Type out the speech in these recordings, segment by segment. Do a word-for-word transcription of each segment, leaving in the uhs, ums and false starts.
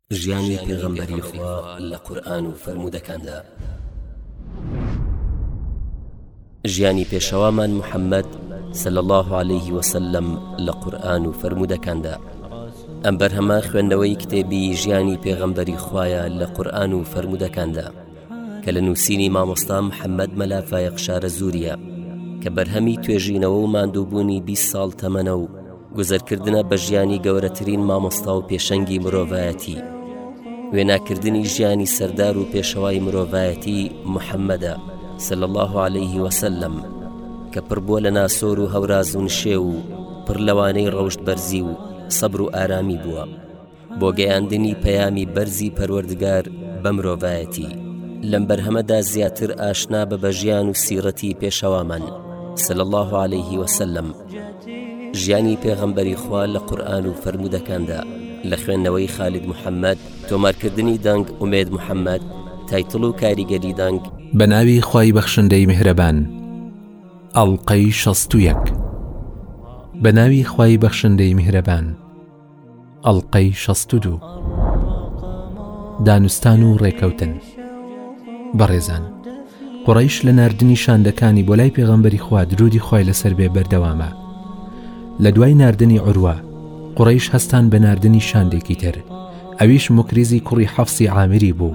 ژیانی پێغەمبەری خوا لە قورئان و فەرموودەکاندا. ژیانی پێشەوامان محەممەد صلی الله عليه وسلم لە قورئان و فەرموودەکاندا. ئەم بەرهەمە خوێندنەوەی کتێبی ژیانی پێغەمبەری خوایە لە قورئان و فەرموودەکاندا کە لە نووسینی مامۆستا محەممەد مەلافایق شارەزووریە کە بەرهەمی توێژینەوە و ماندووبوونی بیست ساڵ تەمەنە و گوزەرکردنە بە ژیانی گەورەترین مامۆستا و پێشەنگی مرۆڤایەتی، وێناکردنی ژیانی سەردار و پێشەوای مرۆڤایەتی محەممەدە صلی الله عليه وسلم کە پڕ بووە لە ناسۆر و هەوراز و نشێ و پڕ لەوانەی ڕەوشت بەرزی و سەبر و ئارامی بووە بۆ گەیاندنی پەیامی بەرزی پەروەردگار بە مرۆڤایەتی. لەم بەرهەمەدا زیاتر ئاشنا بە بەژیان و سیرەتی پێشەوامان صلی الله عليه وسلم، ژیانی پێغەمبەری خوا لە قورئان و فەرموودەکاندا لە خوێندنەوەی خالید محەممەد، تۆمارکردنی دەنگ ئومێد محەممەد، تایتڵ و کاریگەری دەنگ بە ناوی خوای بەخشندەی میهرەبان. ئەڵقەی شەست و یەک بە ناوی خوای بەخشندەی میهرەبان. ئەڵقەی شەست و دوو دانوستان و ڕێکەوتن. بەڕێزان، قوڕەیش لە ناردنی شاندەکانی بۆ لای پێغەمبەری خوا درودی خوای لەسەر بێ بەردەوامە. لە دوای ناردنی عوروە قوڕەیش هەستان بە ناردنی شاندێکی تر، ئەویش مکریزی کوڕی حەفسی عامری بوو.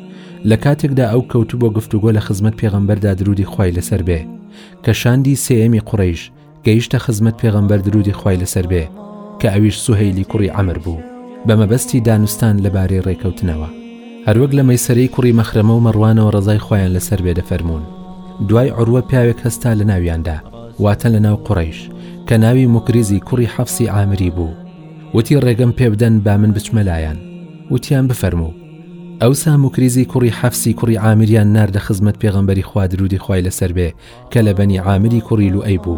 لە کاتێکدا ئەو کەوتو بۆ گفتوگۆ لە خزمەت پێغەمبەردا درودی خوای لەسەر بێ کە شاندی سێەمی قوڕەیش گەیشتە خزمەت پێغەمبەر درودی خوای لەسەر بێ کە ئەویش سوهەیلی کوڕی عەمر بوو بە مەبەستی دانوستان لەبارەی ڕێکەوتنەوە. هەروەک لە مەیسەرەی کوڕی مەخرەمە و مەڕوانەوە ڕەزای خۆیان لەسەر بێ دەفەرمون. دوای عوروە پیاوێک هەستا لە ناویاندا، واتە لە ناو قوڕەیش، کە ناوی مکریزی کوڕی حەفسی عامری بوو. وتی ڕێگەم پێ بدەن با من بچمە لایەن. وتیان بفەرموو. ئەوسا مکریزی کوڕی حەفسی کوڕی عامریان ناردە خزمەت پێغەمبەری خوا درودی خوای لەسەر بێ کە لە بەنی عامری کوڕی لوئەی بوو.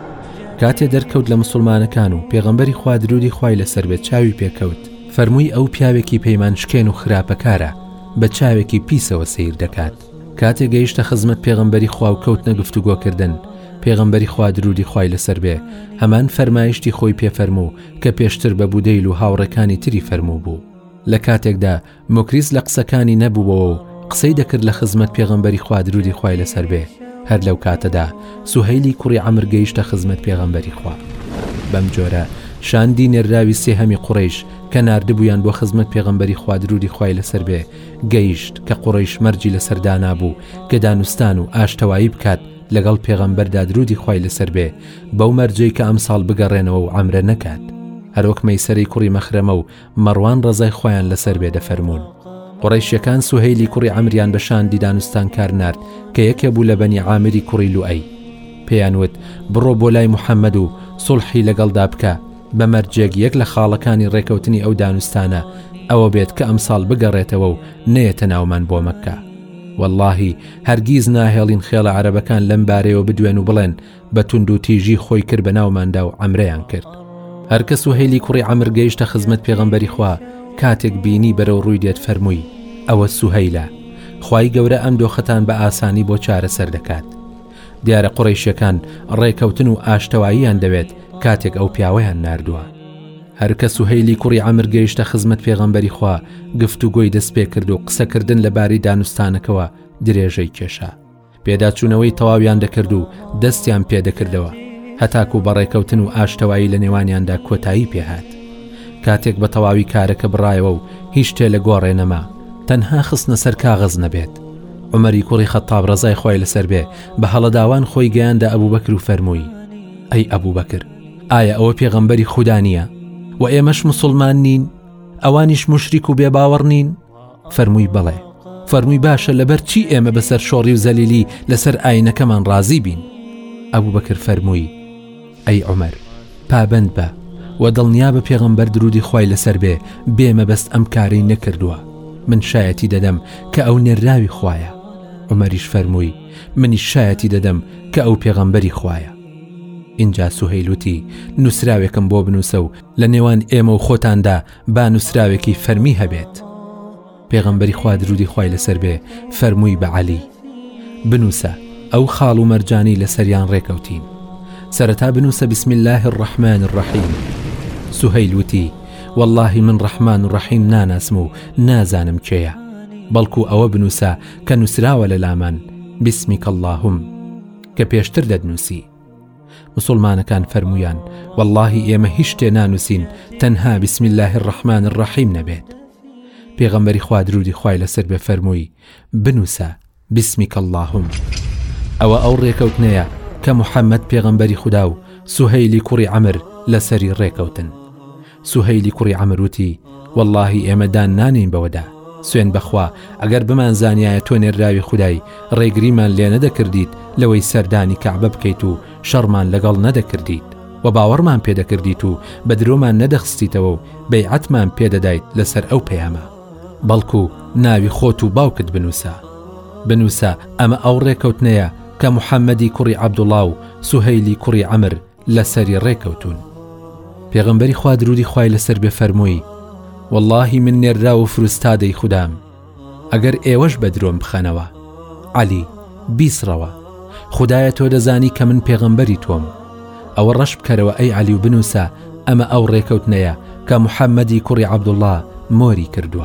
کاتێ دەرکەوت لە مسلمانەکان و پێغەمبەری خوا درودی خوای لەسەر بێ چاوی پێکەوت، فەرمووی ئەو پیاوێکی پەیمان شکێن و خراپەکارە بە چاوێکی پیسەوە سیر دەکات. کاتێ گەیشتە خزمەت پێغەمبەری خوا و کەوتنە گفتوگۆکردن، پێغەمبەری خوا درودی خوای لەسەر بێ هەمان فەرمایشتی خۆی پێفەرموو کە پێشتر بە بودەیل و هاوڕەکانی تری فەرموو بوو. لە کاتێکدا مکریز لە قسەکانی نەبووەوە و قسەی دەکرد لە خزمەت پێغەمبەری خوا درودی خوای لەسەر بێ، هەر لەو کاتەدا سوهەیلی کوڕی عەمر گەیشتە خزمەت پێغەمبەری خوا. بەم جۆرە شاندی نێراوی سێهەمی قوڕەیش کە ناردبوویان بۆ خزمەت پێغەمبەری خوا درودی خوای لەسەر بێ گەیشت کە قوڕەیش مەرجی لەسەردا بوو کە دانوستان و ئاشتەوایی بکات لەگەڵ پێغەمبەردا درودی خوای لەسەر بێ بەو مەرجەی کە ئەمساڵ بگەڕێنەوە و عەمرە نەکات. هەروەک مەیسەرەی کوڕی مەخرەمە و مەڕوان ڕەزای خۆیان لەسەر بێ دەفەرمون. قوڕەیشیەکان سوهەیلی کوڕی عەمریان بە شاندی دانوستان کار نارد کە یەکێ بوو لە بەنی عامری کوڕی لوئەی. پێیان وت بڕۆ بۆ لای محەممەد و سوڵحی لەگەڵدا بکە بە مەرجێک یەک لە خاڵەکانی ڕێکەوتنی ئەو دانوستانە ئەوە بێت کە ئەمساڵ بگەڕێتەوە و نەیەتە ناومان بۆ مەککە. واللهی هەرگیز ناهێڵین خێڵە عەرەبەکان لەم بارەیەوە بدوێن و بڵێن بە توند و تیژی خۆی کرد بە ناوماندا و عەمرەیان کرد. هەرکە سوهەیلی کوڕی عەمر گەیشتە خزمەت پێغەمبەری خوا کاتێک بینی بەرەو ڕووی دێت فەرمووی ئەوە سوهەیلە، خوای گەورە ئەم دۆخەتان بە ئاسانی بۆ چارەسەر دەکات. دیارە قوڕەیشیەکان ڕێکەوتن و ئاشتەواییان دەوێت کاتێک ئەو پیاوەیان ناردووە. هەرکە سوهەیلی کوڕی عەمر گەیشتە خزمەت پێغەمبەری خوا گفتوگۆی دەست پێ کرد و قسەکردن لەبارەی دانوستانەکەوە درێژەی کێشا. پێداچوونەوەی تەواویان دەکرد و دەستیان پێدەکردەوە هەتاکو بەڕێکەوتن و ئاشتەوایی لە نێوانیاندا کۆتایی پێهات. کاتێک بە تەواوی کارەکە بڕایەوە و هیچ شتێ لە گۆڕێ نەما، تەنها خستنە سەر کاغەز نەبێت. عومەری کوڕی خەتاب ڕەزای خۆی لەسەر بێ بە هەڵەداوان خۆی گەیاندا ئەبوبەکر و فەرمووی ئەی ئەبوبەکر، ئایا ئەوە پێغەمبەری خودا نییە و ئێمەش موسڵمان نین، ئەوانیش موشریک و بێباوەڕ نین؟ فەرمووی بەڵێ. فەرمووی باشە لەبەر چی ئێمە بەسەر شۆڕی و زەلیلی لەسەر ئاینەکەمان ڕازی بین؟ ئەبوبەکر فەرمووی ئەی عومەر، پابند بە و دڵنیا بە پێغەمبەر درودی خوای لەسەر بێ بێمە بەست ئەم کارەی نەکردووە، من شایەتی دەدەم کە ئەو نێراوی خوایە. عومەریش فەرمووی منیش شایەتی دەدەم کە ئەو پێغەمبەری خوایە. اینجا سوهەیل وتی نووسراوێکم بۆ بنووسە و لە نێوان ئێمە و خۆتاندا با نووسراوێکی فەرمی هەبێت. پێغەمبەری خوا درودی خوای لەسەر بێ فەرمووی بە عەلی بنووسە ئەو خاڵ و مەرجانی لەسەریان ڕێکەوتین. سەرەتا بنووسە بسم الله الرحمن الرحیم. سوهەیل وتی واللهی من ڕەحمان و ڕەحیم ناناسم و نازانم کێیە، بەڵکو ئەوە بنووسە کە نووسراوە لە لامان بسمیک اللهم کە پێشتر دەدنووسی. مسلمانەکان فەرمویان واللهی ئێمە هیچ شتێ نانووسین تەنها بسم الله الرحمن الرحیم نەبێت. پێغەمبەری خوا درودی خوای لەسەر بێ فەرمووی بنووسە بسمیک اللهم. ئەوە ئەو ڕێکەوتنەیە کە محەممەد پێغەمبەری خوددا و سوهەیلی کوڕی عەمر لەسەری ڕێکەوتن. سوهەیلی کوڕی عەمر وتی واللهی ئێمەدان نانین بەوەدا، سوێن بەخوا ئەگەر بمان زانیایە تۆ نێراوی خودای ڕێگریمان لێ نەدەکردیت لەوەی سەردانی کەعبە بکەیت و شەڕمان لەگەڵ نەدەکردیت و باوەڕمان پێدەکردیت و بە درۆمان نەدەخستیتەوە و بەیعەتمان پێدەدایت لەسەر ئەو پەیامە، بەڵکو ناوی خۆت و باوکت بنووسە. بنووسە ئەمە ئەو ڕێکەوتنەیە کە محەممەدی کوڕی عەبدوڵڵا و سوهەیلی کوڕی عەمر لەسەری ڕێکەوتون. پێغەمبەری خوا درودی خوای لەسەر بێ فەرمووی واللهی من نێررا و فروستادەی خوددام، ئەگەر ئێوەش بە درۆم بخەنەوە عەلی بیسڕەوە، خودایە تۆ دەزانی کە من پێغەمبەری تۆم. ئەوە ڕەش بکەرەوە ئەی عەلی و بنووسە ئەمە ئەو ڕێکەوتنەیە کە محەممەدی کوڕی عەبدوڵڵا مۆری کردووە.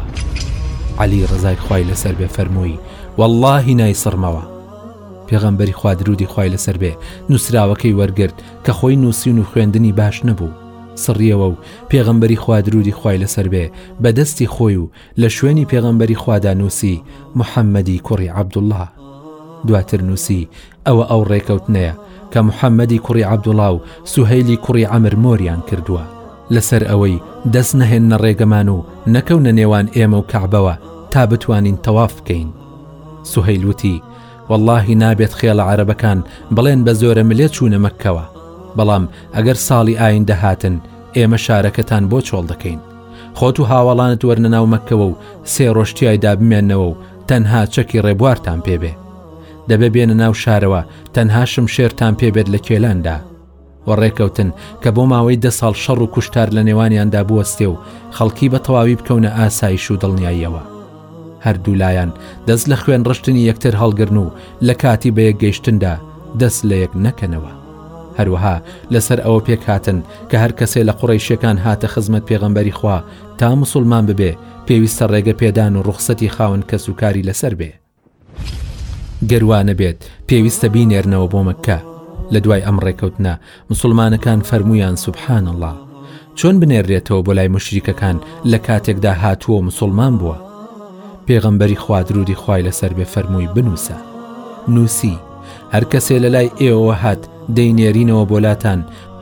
عەلی ڕزای خوای لەسەر بێ فەرمووی واللهی نایسڕمەوە. پێغەمبەری خوا درودی خوای لەسەر بێ نووسراوەکەی وەرگرت کە خۆی نووسین و خوێندنی باش نەبوو، سڕیەوە و پێغەمبەری خوا درودی خوای لەسەر بێ بە دەستی خۆی و لە شوێنی پێغەمبەری خوادا نووسی محەممەدی کوڕی عەبدوڵڵا. دواتر نووسی ئەوە ئەو ڕێکەوتنەیە کە محەممەدی کوڕی عەبدوڵڵا و سوهەیلی کوڕی عەمر مۆریان کردووە لەسەر ئەوەی دەست نەهێنە ڕێگەمان و نەکەونە نێوان ئێمە و کەعبەوە تا بتوانین تەواف بکەین. سوهەیل وتی واللهی نابێت خێڵە عەرەبەکان بڵێن بە زۆرە ملێ چوونە مەککەوە، بەڵام ئەگەر ساڵی ئایندە هاتن ئێمە شارەکەتان بۆ چۆڵ دەکەین. خۆت و هاوڵانت وەرنە ناو مەککەوە و سێ ڕۆژتیایدا بمێننەوە و تەنها چەکی ڕێبوارتان پێبێ، دەبێ بێنە ناو شارەوە تەنها شمشێرتان پێبێت لە کێلاندا و ڕێکەوتن کە بۆ ماوەی دە ساڵ شەڕ و کوشتار لە نێوانیاندا بوەستێ و خەڵکی بە تەواوی بکەونە ئاسایش و دڵنیاییەوە. هەردوو لایەن دەست لە خوێن ڕشتنی یەکتر هەڵگرن و لە کاتی بە یەک گەیشتندا دەست لە یەک نەکەنەوە. هەروەها لەسەر ئەوە پێک هاتن کە هەر کەسێ لە قوڕەیشیەکان هاتە خزمەت پێغەمبەری خوا تا موسڵمان ببێ پێویستە ڕێگە پێدان و ڕوخسەتی خاوەن کەس و کاری لەسەر بێ. گەروانە بێت پێویستە بینێرنەوە بۆ مەککە. لە دوای ئەم ڕێکەوتنە مسلمانەکان فەرمویان سوبحان الله، چۆن بنێرێتەوە بۆ لای مشریکەکان لە کاتێکدا هاتووە مسلمان بووە؟ پێغەمبەری خوا درودی خوای لەسەر بێ فەرمووی بنووسە. نووسی هەر کەسێ لە لای ئێوە هات دەینێرینەوە بۆلاتان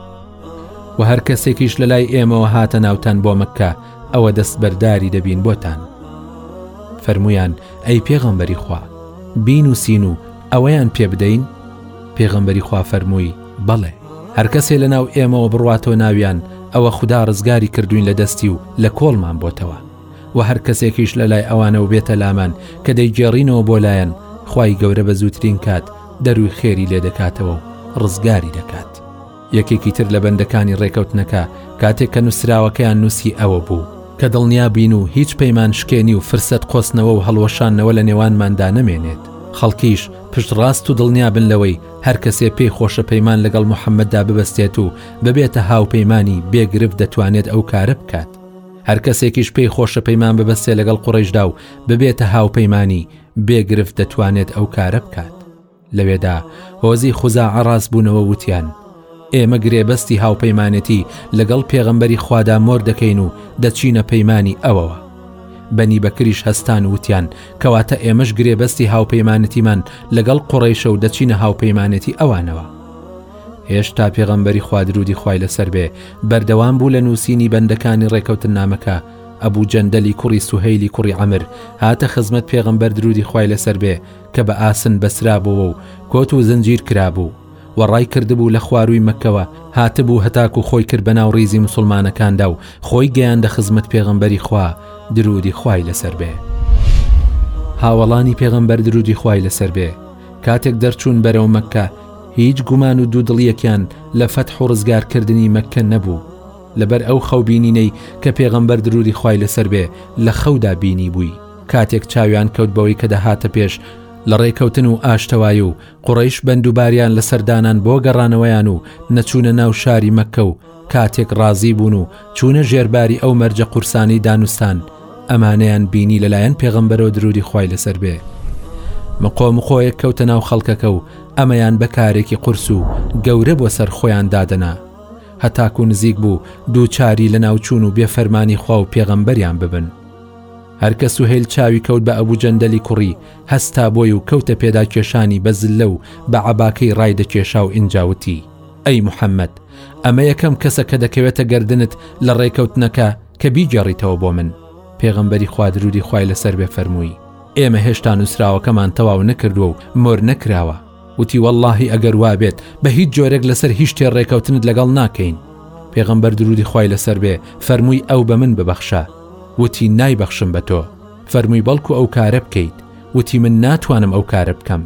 و هەر کەسێکیش لە لای ئێمەوە هاتە ناوتان بۆ مەککە ئەوە دەستبەرداری دەبین بۆتان. فەرمویان ئەی پێغەمبەری خوا بینووسین و ئەوەیان پێ بدەین؟ پێغەمبەری خوا فەرمووی بەڵێ، هەر کەسێ لە ناو ئێمەوە بڕواتەوە ناویان ئەوە خوددا ڕزگاری کردوین لە دەستی و لە کۆڵمان بۆتەوە، و هەر کەسێکیش لە لای ئەوانەوە بێتە لامان کە دەیگێڕینەوە بۆ لایەن خوای گەورە بە زووترین کات دەروی خێری لێ دەکاتەوە و ڕزگاری دەکات. یەکێکی تر لە بەندەکانی ڕێکەوتنەکە کاتێک کە نووسراوەکەیان نووسی ئەوە بوو کە دڵنیا بین و هیچ پەیمان شکێنی و فرسەت قۆستنەوە و هەڵوەشانەوە لە نێوانماندا نەمێنێت. خەڵکیش پشت ڕاست و دڵنیا بن لەوەی هەر کەسێ پێی خۆشە پەیمان لەگەڵ محەممەددا ببەستێت و ببێتە هاوپەیمانی بێگرفت دەتوانێت ئەو کارە بکات. هەر کەسێکیش پێی خۆشە پەیمان ببەستێ لەگەڵ قوڕەیشدا و ببێتە هاوپەیمانی بێگرفت دەتوانێت ئەو کارە بکات. لەوێدا هۆزی خوزاعە ڕاست بوونەوە وتیان ئێمە گرێبەستی هاوپەیمانەتی لەگەڵ پێغەمبەری خوادا مۆر دەکەین و دەچینە پەیمانی ئەوەوە. بەنی بەکریش هەستان وتیان کەواتە ئێمەش گرێبەستی هاوپەیمانەتیمان لەگەڵ قوڕەیشە و دەچینە هاوپەیمانەتی ئەوانەوە. هێشتا پێغەمبەری خوا درودی خوای لەسەر بێ بەردەوام بوو لە نووسینی بەندەکانی ڕێکەوتن نامەکە. ئەبوو جەندەلی کوڕی سوهەیلی کوڕی عەمر هاتە خزمەت پێغەمبەر درودی خوای لەسەر بێ کە بە ئاسن بەسرابەوە و کۆت و زنجیر کرابوو و ڕای کردبوو لە خواروی مەککەوە هاتبوو هەتاکو خۆی کرد بە ناو ڕیزی مسلمانەکاندا و خۆی گەیاندە خزمەت پێغەمبەری خوا درودی خوای لەسەر بێ. هاوڵانی پێغەمبەر درودی خوای لەسەر بێ کاتێک دەرچوون بەرەو مەککە هیچ گومان و دوودڵیەکیان لە فەتح و ڕزگارکردنی مەککە نەبوو، لەبەر ئەو خەوبینینەی کە پێغەمبەر درودی خوای لەسەر بێ لە خەودا بینی بووی. کاتێک چاویان کەوت بەوەی کە دەهاتە پێش لە ڕێکەوتن و ئاشتەوایی و قوڕەیش بەندوباریان لە سەردانان بۆ گەڕانەوەیان و نەچوونە ناو شاری مەککە و کاتێک ڕازی بوون و چوونە ژێرباری ئەو مەرجە قورسانی دانوستان ئەمانەیان بینی لەلایەن پێغەمبەرەوە درودی خوای لەسەر بێ. مقۆ مقۆیەک کەوتە ناو خەڵکەکە و ئەمەیان بە کارێکی قورس و گەورە بۆ سەر خۆیان دادەنا، هەتاکو نزیک بوو دووچاری لە ناوچوون و بێفەرمانی خوا و پێغەمبەریان ببن. هەرکە سوهێل چاوی کەوت بە ئەبوو جەندەلی کوڕی هەستا بۆی و کەوتە پێدا کێشانی بە زلە و بە عەباکەی ڕای دەکێشا و ئینجاوتی: ئەی موحەممەد، ئەمە یەکەم کەسە کە دەکەوێتە گەردنت لە ڕێکەوتنەکە کە بیگەڕیتەوە بۆ من. پێغەمبەری خوا درودی خوای لەسەر بێ فەرمووی: ئێمە هێشتا نووسراوەکەمان تەواو نەکردووە و مۆر نەکراوە. وتی: وەڵڵاهی ئەگەر وا بێت بە هیچ جۆرێک لەسەر هیچ شتێ ڕێکەوتنت لەگەڵ ناکەین. پێغەمبەر درودی خوای لەسەر بێ فەرمووی: ئەو بە من ببەخشە. وتی: نایبەخشم بە تۆ. فەرمووی: بەڵکو ئەو کارە بکەیت. وتی: من ناتوانم ئەو کارە بکەم.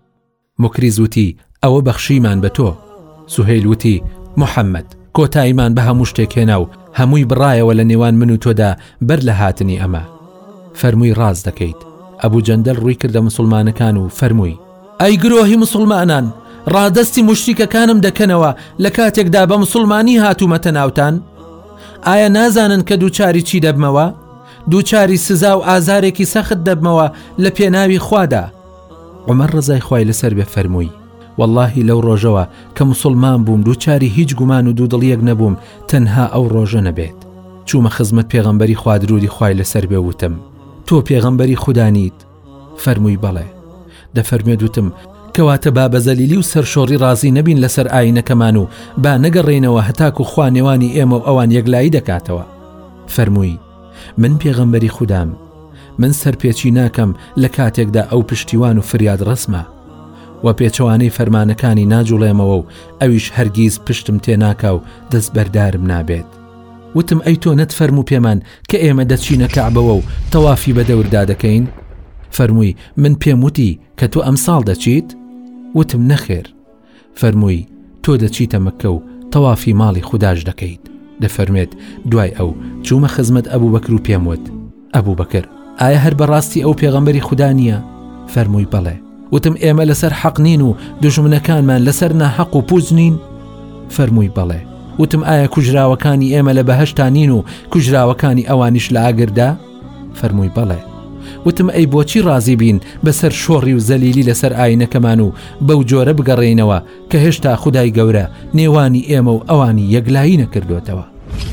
مکریز وتی: ئەوە بەخشیمان بە تۆ. سوهێل وتی: موحەممەد، کۆتاییمان بە هەموو شتێک هێنا و هەمووی بڕایەوە لە نێوان من و تۆدا بەر لە هاتنی ئەمە. فەرمووی: ڕاز دەکەیت. ئەبوو جەندەل ڕووی کردە مسلمانەکان و فەرمووی: ئەی گرۆهی مسلمانان، ڕادەستی موشریکەکانم دەکەنەوە لە کاتێکدا بە مسلمانی هاتوومەتە ناوتان؟ ئایا نازانن کە دووچاری چی دەبمەوە؟ دووچاری سزا و ئازارێکی سەخت دەبمەوە لە پێناوی خوادا. عومەر ڕزای خوای لەسەر بێ فەرمووی: واللهی لەو ڕۆژەوە کە مسلمان بووم دووچاری هیچ گومان و دوودڵیەک نەبووم تەنها ئەو ڕۆژە نەبێت. چوومە خزمەت پێغەمبەری خوا درودی خوای لەسەر بێ وتم: تۆ پێغەمبەری خودانیت؟ فەرمووی: بەڵێ. دەفەرمێ وتم: کەواتە با بەزەلیلی و سەرشۆڕی ڕازی نەبین لەسەر ئاینەکەمان و با نەگەڕێنەوە هەتاکو خوا نێوانی ئێمە و ئەوان یەکلایی دەکاتەوە. فەرمووی: من پێغەمبەری خودام، من سەرپێچی ناکەم لە کاتێکدا ئەو پشتیوان و فریاد ڕسمە و پێچەوانەی فەرمانەکانی ناجوڵێمەوە و ئەویش هەرگیز پشتم تێناکا و دەست بەردارم نابێت. وتم: ئەی تۆ نەتفەرموو پێمان کە ئێمە دەچینە کەعبەوە و تەوافی بە دەوردا دەکەین؟ فەرمووی: من پێم وتی کە تۆ ئەمساڵ دەچیت؟ وتم: نەخێر. فەرمووی: تۆ دەچیتە مەککە و تەوافی ماڵی خوداش دەکەیت. دەفەرمێت: دوای ئەو چوومە خزمەت ئەبوو بەکر و پێم وت: ئەبوو بەکر، ئایا هەر بەڕاستی ئەو پێغەمبەری خوددا نییە؟ فەرمووی: بەڵێ. وتم: ئێمە لەسەر حەق نین و دوژمنەکانمان لەسەر ناحەق و پووز نین؟ فەرمووی: بەڵێ. وتم: ئایا کوژراوەکانی ئێمە لە بەهەشتا نین و کوژراوەکانی ئەوانیش لە ئاگردا؟ فەرمووی: بەڵێ. وتم: ئەی بۆچی ڕازی بین بەسەر شۆڕی و زەلیلی لەسەر ئاینەکەمان و بەو جۆرە بگەڕێینەوە کە هێشتا خودای گەورە نێوانی ئێمە و ئەوانی یەکلایی نەکردوێتەوە؟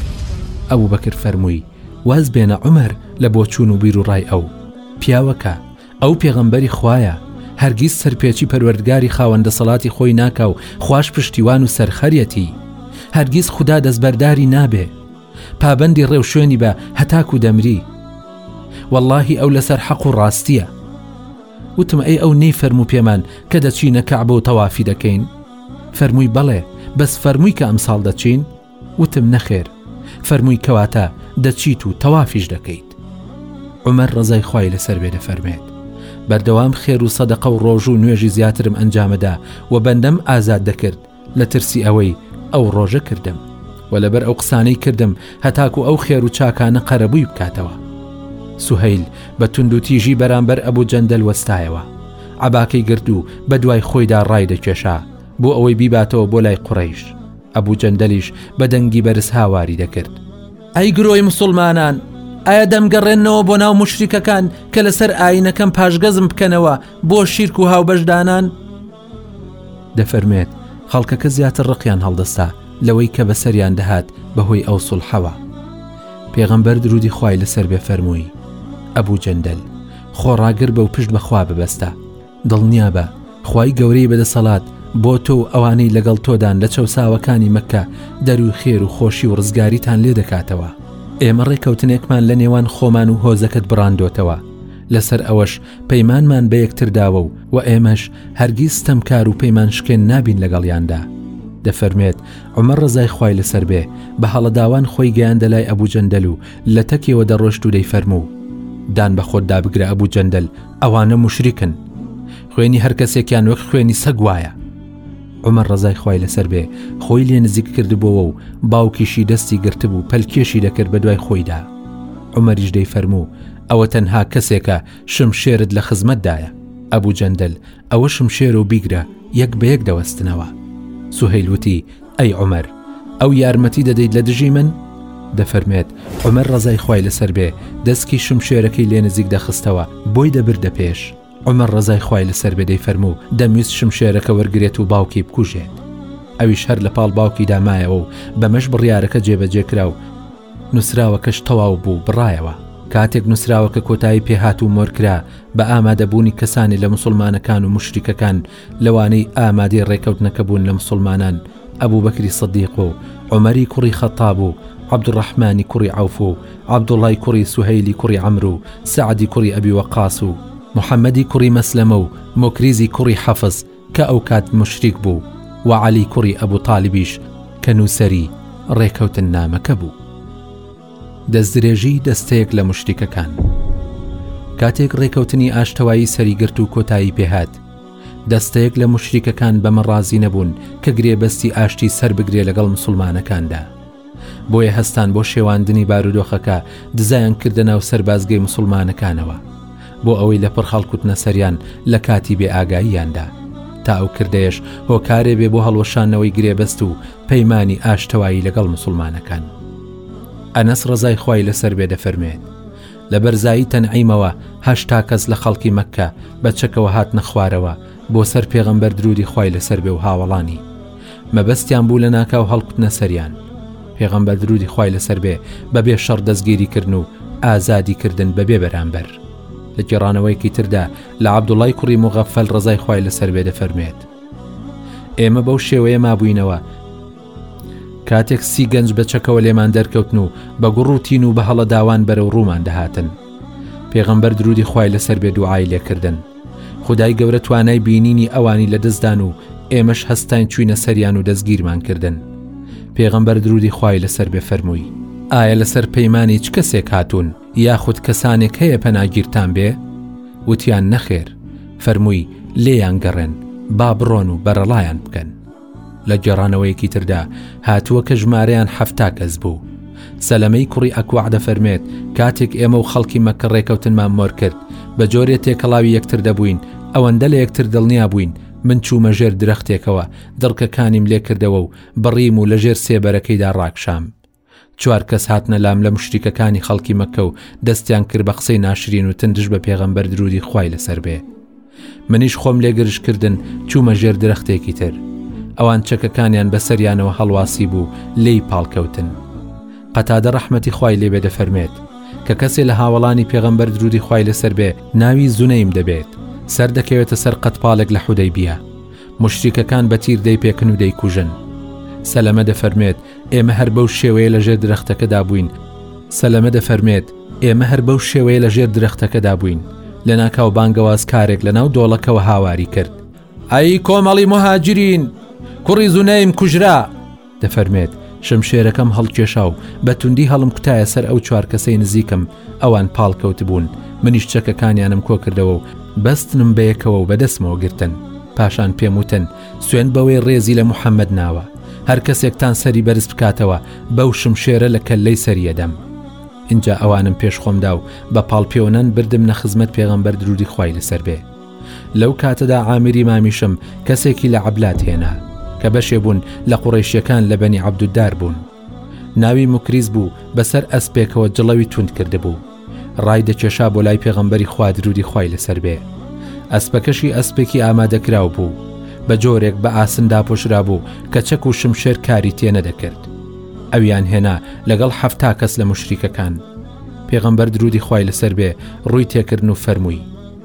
ئەبوو بەکر فەرمووی: واز بێنە عومەر لە بۆ چوون و بیر و ڕای ئەو پیاوەکە، ئەو پێغەمبەری خوایە، هەرگیز سەرپێچی پەروەردگاری خاوەندە سەڵاتی خۆی ناکا و خوش پشتیوان و سەرخەریەتی، هەرگیز خوددا دەستبەرداری نابێ، پابەندی ڕێو شوێنی بە هەتاکو دەمری. واللهی ئەو لەسەر حەق و ڕاستیە. وتم: ئەی ئەو نەی فەرموو پێمان کە دەچینە کەعبە و تەوافی دەکەین؟ فەرمووی: بەڵێ، بەس فەرمووی کە ئەمساڵ دەچین؟ وتم: نەخێر. فەرمووی: کەواتە دەچیت و تەوافیش دەکەیت. عومەر ڕزای خوای لەسەر بێ دەفەرمێت: بەردەوام خێر و سەدەقە و ڕۆژ و نوێژی زیاترم ئەنجامەدا و بەندەم ئازاد دەکرد لە ترسی ئەوەی ئەو ڕۆژە کردم و لەبەر ئەو قسانەی کردم هەتاکو ئەو خێر و چاکانە قەرەبووی بکاتەوە. سوهەیل بە تونند و تیژی بەرامبەر ئەبوو جەندەل وەستایەوە، عەباکەی گرت و بە دوای خۆیدا ڕای دەکێشا بۆ ئەوەی بیباتەوە بۆ لای قوڕەیش. ئەبوو جەندەلیش بە دەنگی بەرز هاواری دەکرد: ئەی گرۆی مسلمانان، ئایا دەمگەڕێنەوە بۆ ناو موشریکەکان کە لەسەر ئاینەکەم پاشگەزم بکەنەوە بۆ شیرک و هاوبەشدانان؟ دەفەرمێت: خەڵکەکە زیاتر ڕقیان هەڵدەستا لەوەی کە بەسەریان دەهات بەهۆی ئەو سوڵحەوە. پێغەمبەر درودی خوای لەسەر بێ فەرمووی: ئەبوو جەندەل، خۆڕاگر بە و پشت بەخوا ببەستە، دڵنیا بە خوای گەورەی بەدەسەڵات بۆ تۆ و ئەوانەی لەگەڵ تۆدان لە چەوساوەکانی مەککە دەروی خێر و خۆشی و ڕزگاریتان لێ دەکاتەوە. ئێمە ڕێکەوتنێکمان لە نێوان خۆمان و هۆزەکەت بڕاندۆتەوە، لەسەر ئەوەش پەیمانمان بە یەکترداوە و و ئێمەش هەرگیز ستەمکار و پەیمان شکێن نابین لەگەڵیاندا. دەفەرمێت: عومەر ڕزای خوای لەسەر بێ بە هەڵەداوان خۆی گەیاندە لای ئەبوو جەندەل و لە تەکیەوە دەڕۆشت و دەیفەرموو: دان بە خۆت دابگرە ئەبوو جەندەل، ئەوانە موشریکن، خوێنی هەر کەسێکیان وەک خوێنی سەگ وایە. عومەر ڕزای خوای لەسەر بێ خۆی لێ نزیک کردبووە و باوکیشی دەستی گرتبوو پەلکێشی دەکرد بە دوای خۆیدا. عومەریش دەیفەرموو: ئەوە تەنها کەسێکە شمشێرت لە خزمەتدایە. ئەبوو جەندەل ئەوە شمشێر و بیگرە یەک بە یەک دەوەستنەوە. سوهەیل وتی ئەی عومەر ئەو یارمەتی دەدەیت لە دژی من؟ دەفەرمێت عومەر ڕەزای خوای لەسەر بێ دەستکی شمشێرەکەی لێ نزیک دەخستەوە بۆی دەبردە پێش. عومەر ڕەزای خوای لەسەر بێ دەیفەرموو دەمویست شمشێرەکە وەرگرێت و باوکی بکوژێت. ئەویش هەر لە پاڵ باوکی دامایەوە و بەمەش بڕیارەکە جێبەجێ کرا و نووسراوەکەش تەواو بوو بڕایەوە. کاتێک نووسراوەکە کۆتایی پێهات و مۆرکرا بە ئامادەبوونی کەسانی لە مسلمانەکان و مشریکەکان لەوانەی ئامادەی ڕێکەوتنەکە بوون لە مسلمانان ئەبوو بەکری سەدیق و عومەری کوڕی خەتاب و عەبدوڕەحمانی کوڕی عەوف و عەبدوڵای کوڕی سوهەیلی کوڕی عەمر و سەعدی کوڕی ئەبی وەقاس و محەممەدی کوڕی مەسلەمە و مۆکریزی کوڕی حەفز کە ئەو کات مشریک بوو و عەلی کوڕی ئەبوو تاالبیش کە نووسەری ڕێکەوتن نامەکە بوو. دەستدرێژی دەستەیەک لە مشریکەکان. کاتێک ڕێکەوتنی ئاشتەوایی سەریگرت و کۆتایی پێهات دەستەیەک لە مشریکەکان بەمە ڕازی نەبوون کە گرێبەستی ئاشتی سەر بگرێ لەگەڵ مسلمانەکاندا. بۆیە هەستان بۆ شێواندنی بارودۆخەکە دزایان کردە ناو سەربازگەی مسلمانەکانەوە بۆ ئەوەی لە پڕ خەڵکوتنە سەریان لە کاتی بێ ئاگاییاندا تا ئەو کردەیەش هۆکارێ بێ بۆ هەڵوەشانەوەی گرێبەست و پەیمانی ئاشتەوایی لەگەڵ مسلمانەکان. ئەنەس ڕەزای خوای لەسەر بێ دەفەرمێت لە بەرزایی تەنعیمەوە هەشتا کەس لە خەڵکی مەککە بە چەکەوە هاتنە خوارەوە بۆ سەر پێغەمبەر درودی خوای لەسەر بێ و هاوڵانی مەبەستیان بوو لە ناکاو هەڵکوتنە سەریان. پێغەمبەر درودی خوای لەسەر بێ بەبێ شەڕ دەستگیری کردن و ئازادی کردن بەبێ بەرامبەر. لە گێڕانەوەیەکی تردا لە عەبدوڵای کوڕی مغەفەل ڕەزای خوای لەسەر بێ دەفەرمێت ئێمە بەو شێوەیە مابووینەوە کاتێک سی گەنج بە چەکەوە لێمان دەرکەوتن و بە گوڕ و تین و بە هەڵە داوان بەرەو ڕوومان دەهاتن. پێغەمبەر درودی خوای لەسەر بێ دوعای لێکردن خودای گەورە توانای بینینی ئەوانی لە دەستدان و ئێمەش هەستین چوینە سەریان و دەستگیرمان کردن. پێغەمبەر درودی خوای لەسەر بێ فەرمووی ئایا لەسەر پەیمانی چ کەسێک هاتوون یاخود کەسانێک هەیە پەناگیرتان بێ؟ وتیان نەخێر. فەرمووی لێیان گەڕێن با بڕۆن و بەرەڵایان بکەن. لە گێڕانەوەیەکی تردا هاتووە کە ژمارەیان حەفتا کەس بوو. سەلەمەی کوڕی ئەکوع دەفەرمێت کاتێک ئێمە و خەڵکی مەککە ڕێکەوتنمان مۆر کرد بە جۆرێ تێکەڵاوی یەکتر دەبووین ئەوەندە لە یەکتر دڵنیا بووین من چوومە ژێر درەختێکەوە دڵکەکانیم لێ کردەوە و بڕیم و لە ژێر سێبەرەکەیدا ڕاکشام. چوار کەس هاتنە لام لە مشریکەکانی خەڵکی مەککە و دەستیان کرد بە قسەی ناشرین و تندش بە پێغەمبەر درودی خوای لەسەر بێ. منیش خۆم لێگرشکردن چوومە ژێر درەختێکی تر. ئەوان چەکەکانیان بەسەریانەوە هەڵواسی بوو لێی پاڵکەوتن. قەتادە ڕەحمەتی خوای لێبێ دەفەرمێت کە کەسێ لە هاوڵانی پێغەمبەر درودی خوای لەسەر بێ ناوی زونەیم دەبێت سەر دەکەوێتە سەر قەتپاڵێک لە حودەیبیە. مشریکەکان بە تیر دەیپێکن و دەیکوژن. سەلەمە دەفەرمێت ئێمە هەر بەو شێوەیە لە ژێر درەختەکەدا بووین. سەلەمە دەفەرمێت ئێمە هەر بەو شێوەیە لە ژێر درەختەکەدا بووین لە ناکاو بانگەواز کارێک لە ناو دۆڵەکەوە هاواری کرد. ئەی کۆمەڵی مهاجرین کوڕی زونەیم کوژرا دەفەرمێت شمشێرەکەم هەڵکێشا و بە توندی هەڵم کوتایە سەر ئەو چوار کەسەی نزیکم ئەوان پاڵکەوت بوون. منیش چەکەکانیانم کۆ کردەوە و بەستنم بەیەکەوە و بەدەستمەوە گرتن. پاشان پێم وتن سوێن بەوەی ڕێزی لە محەممەد ناوە هەر کەسێکتان سەری بەرز بکاتەوە بەو شمشێرە لە کەللەی سەریەدەم. اینجا ئەوانم پێش خۆمدا و بە پاڵپێوەنەن بردم نە خزمەت پێغەمبەر درودی خوای لەسەر بێ. لەو کاتەدا عامری مامیشم کەسێکی لە عەبلات هێنا کە بەشێ بوون لە قوڕەیشیەکان لە بەنی عەبدودار بوون. ناوی مکریز بوو بەسەر ئەسپێکەوە جڵەوی توند کرده بوو. ڕای دەکێشا بۆ لای پێغەمبەری خوا درودی خوای لەسەر بێ. ئەسپەکەشی ئەسپێکی ئامادەکراو بوو بە جۆرێک بە ئاسندا پۆشرا بوو کە چەک و شمشێر کاری تێ نەدەکرد. ئەویان هێنا لەگەڵ حەفتا کەس لە مشریکەکان. پێغەمبەر درودی خوای لەسەر بێ ڕووی تێکردن و فەرمووی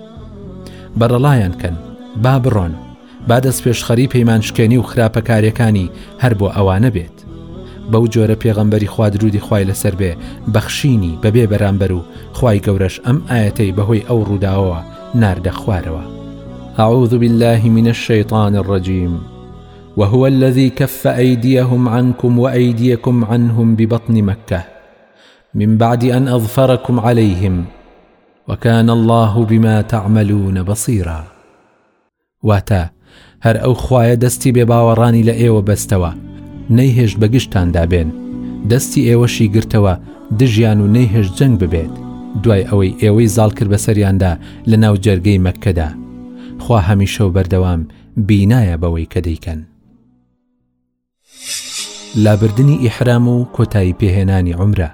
بەرەڵایان کەن با بڕۆن با دەست پێشخەری پەیمانشکێنی و خراپەکاریەکانی هەر بۆ ئەوانە بێت. بەو جۆرە پێغەمبەری خوا درودی خوای لەسەر بێ بەخشینی بەبێ بەرامبەر و خوای گەورەش ئەم ئاەتەی بەهۆی ئەو ڕووداوەوە ناردە خوارەوە. أعوذ بالله من الشيطان الرجيم وهو الذي كف أيديهم عنكم وأيديكم عنهم ببطن مكة من بعد أن أظفركم عليهم وكان الله بما تعملون بصيرا. واتا هەر ئەو خوایە دەستی بێ باوەڕانی لە ئێوە بەستەوە نەیهێشت بەگشتان دابێن دەستی ئێوەشی گرتەوە دژیان و نەیهێشت جەنگ ببێت دوای ئەوەی ئێوەی زاڵ کرد بەسەریاندا لە ناو جەرگەی مەککەدا خوا هەمیشە و بەردەوام بینایە بەوەی کە دەیکەن. لابردنی ئیحرام و کۆتایی پێهێنانی عومرە.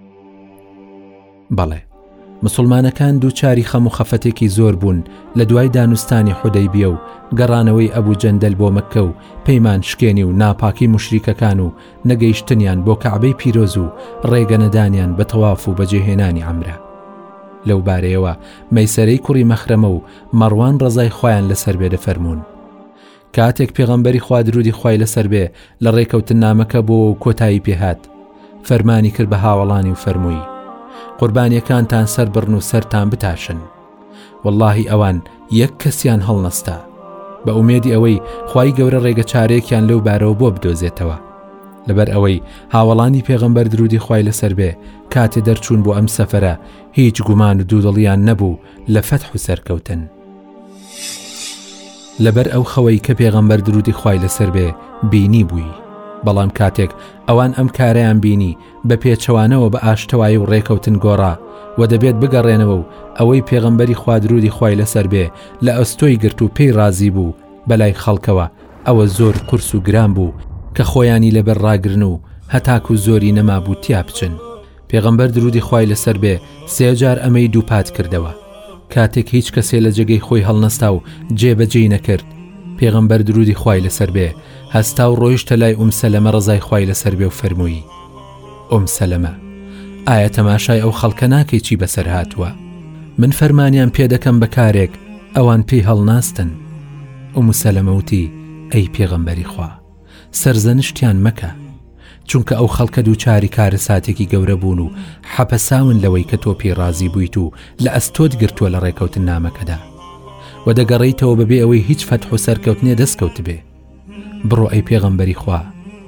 بەڵێ، مسلمانەکان دووچاری خەم و خەفەتێکی زۆر بوون لە دوای دانوستانی حودەیبیە و گەڕانەوەی ئەبوو جەندەل بۆ مەککە و پەیمان شکێنی و ناپاکی مشریکەکان و نەگەیشتنیان بۆ کەعبەی پیرۆز و ڕێگەنەدانیان بە تەواف و بەجێهێنانی عومرە. لەو بارەیەوە مەیسەرەی کوڕی مەخرەمە و مەڕوان ڕەزای خۆیان لەسەر بێ دەفەرموون. کاتێک پێغەمبەری خوا درودی خوای لەسەر بێ لە ڕێکەوتن نامەکە بۆ کۆتایی پێهات، فەرمانی کرد بە هاوڵانی و فەرمووی: قوربانیەکانتان سەر بڕن و سەرتان بتاشن. واللهی ئەوان یەک کەسیان هەڵنەستا، بە ئومێدی ئەوەی خوای گەورە ڕێگە چارێکیان لەو بارەوە بۆ بدۆزێتەوە. لەبەر ئەوەی هاوڵانی پێغەمبەر درودی خوای لەسەر بێ کاتێ دەرچوون بۆ ئەم سەفەرە هیچ گومان و دوودڵیان نەبوو لە فەتح و سەرکەوتن. لەبەر ئەو خەوەی کە پێغەمبەر درودی خوای لەسەر بێ بینی بووی، بەڵام کاتێک ئەوان ئەم کارەیان بینی بە پێچەوانەوە بە ئاشتەوایی و ڕێکەوتن گۆڕا و دەبێت بگەڕێنەوە و ئەوەی پێغەمبەری خوا درودی خوای لەسەر بێ لە ئەستۆی گرت و پێی رازی بوو بەلای خەڵکەوە، ئەوە زۆر قورس و گران بوو کە خۆیانی لەبەر ڕاگرن و هەتاکو زۆری نەمابوو تیا بچن. پێغەمبەر درودی خوای لەسەر بێ سێ جار ئەمەی دووپات کردەوە. کاتێک هیچ کەسێ لە جێگەی خۆی هەڵنەستا و جێبەجێی نەکرد، پێغەمبەر درودی خوای لەسەر بێ هەستا و ڕۆیشتە لای ئوم سەلەمە ڕەزای خوای لەسەر بێ و فەرمووی: ئوم سەلەمە، ئایا تەماشای ئەو خەڵکە ناکەی چی بەسەر هاتووە؟ من فەرمانیان پێ دەکەم بە کارێک ئەوان پێی هەڵناستن. ئوم سەلەمە وتی: ئەی پێغەمبەری خوا، سەرزەنشتیان مەکە، چونکە ئەو خەڵکە دووچاری کارە ساتێکی گەورە بوون و حەپەساون لەوەی کە تۆ پێی رازی بوویت و لە ئەستۆت گرتووە لە ڕێکەوتن نامەکەدا و دەگەڕێیتەوە بەبێ ئەوەی هیچ فەتح و سەرکەوتنێ دەستکەوت بێ. بڕۆ ئەی پێغەمبەری خوا،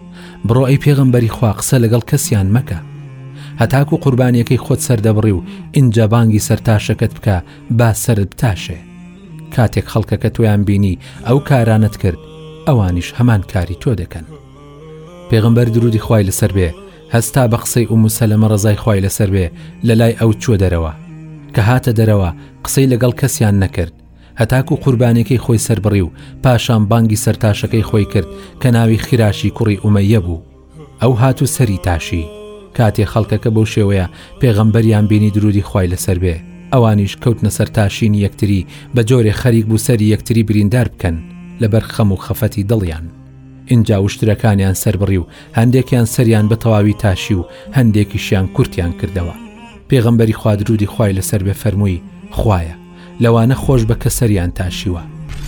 بڕۆ ئەی پێغەمبەری خوا، قسە لەگەڵ کەسیان مەکە، هەتاکو قوربانیەکەی خۆت سەردەبڕی و ئینجا بانگی سەرتاشەکەت بکە با سەرت بتاشێ. کاتێک خەڵکەکە تۆیان بینی ئەو کارانت کرد، ئەوانیش هەمان کاری تۆ دەکەن. پێغەمبەر درودی خوای لەسەر بێ هەستا بە قسەی ئوم سەلەمە ڕەزای خوای لەسەر بێ لە لای ئەو چوە دەرەوە. کە هاتە دەرەوە قسەی لەگەڵ کەسیان نەکرد، هەتاکو قوربانیەکەی خۆی سەربڕی و پاشان بانگی سەرتاشەکەی خۆی کرد کە ناوی خیراشی کوڕی ئومەیە بوو. ئەو هات و سەری تاشی. کاتێ خەڵکەکە بەو شێوەیە پێغەمبەریان بینی درودی خوای لەسەر بێ، ئەوانیش کەوتنە سەر تاشینی یەکتری بە جۆرێ خەریک بوو سەری یەکتری بریندار بکەن لەبەر خەم و خەفەتی دڵیان. اینجا وشترەکانیان سەربڕی و هەندێکیان سەریان بە تەواوی تاشی و هەندێکیشیان کورتیان کردەوە. پێغەمبەری خوا درودی خوای لەسەر بێ فەرمووی: خوایە، لەوانە خۆش بە کە سەریان تاشیوە.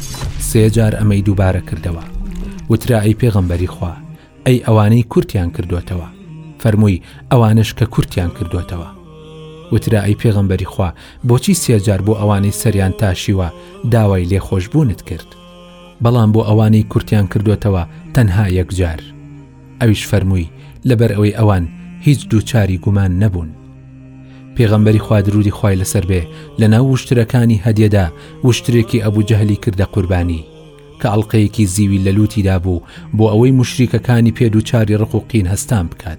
سێ جار ئەمەی دووبارە کردەوە. وترا: ئەی پێغەمبەری خوا، ئەی ئەوانەی کورتیان کردوێتەوە. فەرمووی: ئەوانش کە کورتیان کردوێتەوە. وترا: ئەی پێغەمبەری خوا، بۆچی سێ جار بۆ ئەوانەی سەریان تاشیوە داوای لێخۆشبوونت کرد، بەڵام بۆ ئەوانەی کورتیان کردوێتەوە تەنها یەکجار؟ ئەویش فەرمووی: لەبەر ئەوەی ئەوان هیچ دووچاری گومان نەبوون. پێغەمبەری خوا درودی خوای لەسەر بێ لە ناو وشترەکانی هەدیەدا وشترێکی ئەبوو جەهلی کردە قوربانی کە ئەڵقەیەکی زیوی لە لوتیدا بوو بۆ ئەوەی مشریکەکانی پێ دووچاری ڕق و قین هەستان بکات.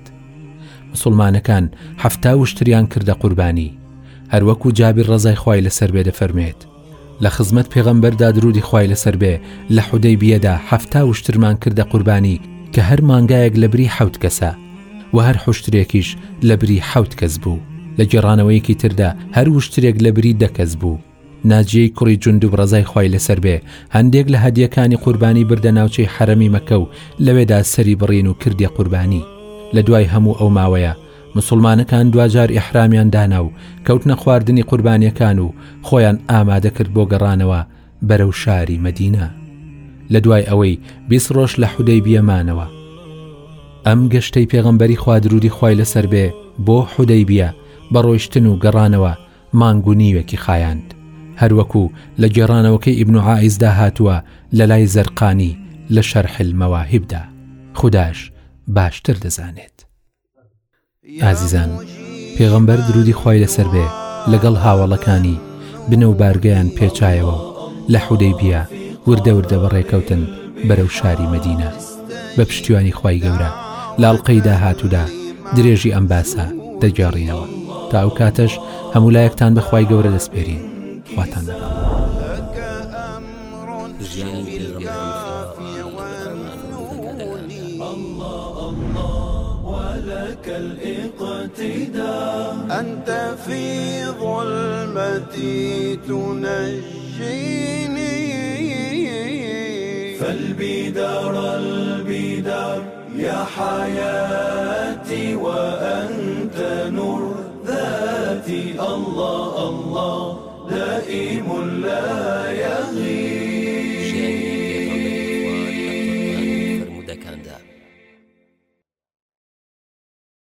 مسلمانەکان هەفتا وشتریان کردە قوربانی. هەروەکو جابر ڕەزای خوای لەسەر بێ دەفەرمێت: لە خزمەت پێغەمبەردا درودی خوای لەسەر بێ لە حودەیبیەدا هەفتا وشترمان کردە قوربانی کە هەر مانگایەک لە بری حەوت کەسە و هەر حوشترێکیش لە بری حەوت کەس بوو. لە گێڕانەوەیەکی تردا هەر وشترێک لە بری دەکەس بوو. ناجیەی کوڕی جوندوب ڕەزای خوای لەسەر بێ هەندێک لە هەدیەکانی قوربانی بردە ناوچەی حەرەمی مەکە و لەوێدا سەری بڕین و کردی قوربانی. لە دوای هەموو ئەو ماوەیە مسلمانەکان دوجار ئیحرامیان دانا و کەوتنە خواردنی قوربانیەکان و خۆیان ئامادە کرد بۆ گەڕانەوە بەرەو شاری مەدینە. لە دوای ئەوەی بیست ڕۆژ لە حودەیبیە مانەوە. ئەم گەشتەی پێغەمبەری خوا درودی خوای لەسەر بێ بۆ حودەیبیە بە ڕۆیشتن و گەڕانەوە مانگ و نیوێکی خایاند. هەروەکو لە گێڕانەوەکەی ئیبن عائیزدا هاتووە لە لای زەرقانی لە شەرح المەواهبدا. خوداش باشتر دەزانێت. ئازیزان، پێغەمبەر درودی خوای لەسەر بێ لەگەڵ هاوڵەکانی بنە و بارگەیان پێچایەوە لە حودەیبیە وردە وردە بەڕێکەوتن بەرەو شاری مەدینە. بە پشتیوانی خوای گەورە لە ئەڵقەی داهاتوودا درێژی ئەم باسە دەگەڕینەوە تا ئەو کاتەش هەموو لایەکتان بە خوای گەورە دەسپێرین. خواتان لەگەڵ. اقتداء. أنت في ظلمتي تنجيني، فالبدار البدار يا حياتي، وأنت نور ذاتي. الله الله دائم لا يغيب.